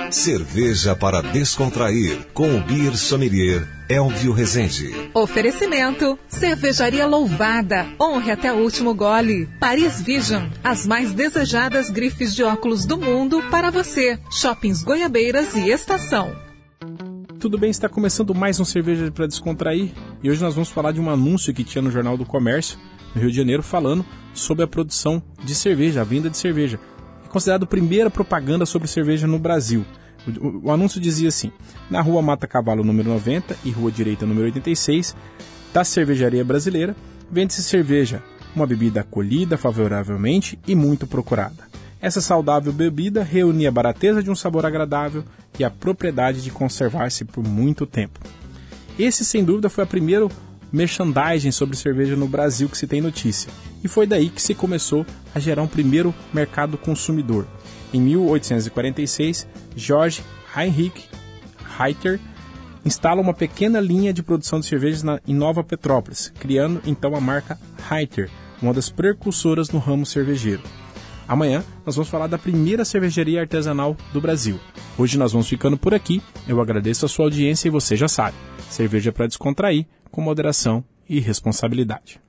Cerveja para descontrair, com o Beer Sommelier Elvio Rezende. Oferecimento: Cervejaria Louvada. Honre até o último gole. Paris Vision, as mais desejadas grifes de óculos do mundo para você. Shoppings Goiabeiras e Estação. Tudo bem, está começando mais um Cerveja para Descontrair e hoje nós vamos falar de um anúncio que tinha no Jornal do Comércio, no Rio de Janeiro, falando sobre a produção de cerveja, a venda de cerveja. É considerado a primeira propaganda sobre cerveja no Brasil. O anúncio dizia assim: na Rua Mata Cavalo número 90 e Rua Direita número 86 da Cervejaria Brasileira, vende-se cerveja, uma bebida acolhida favoravelmente e muito procurada. Essa saudável bebida reunia a barateza de um sabor agradável e a propriedade de conservar-se por muito tempo. Esse, sem dúvida, foi a primeira merchandising sobre cerveja no Brasil que se tem notícia, e foi daí que se começou a gerar um primeiro mercado consumidor. Em 1846, Georg Heinrich Richter instala uma pequena linha de produção de cervejas em Nova Petrópolis, criando então a marca Richter, uma das precursoras no ramo cervejeiro. Amanhã nós vamos falar da primeira cervejaria artesanal do Brasil. Hoje nós vamos ficando por aqui. Eu agradeço a sua audiência e você já sabe, cerveja para descontrair, com moderação e responsabilidade.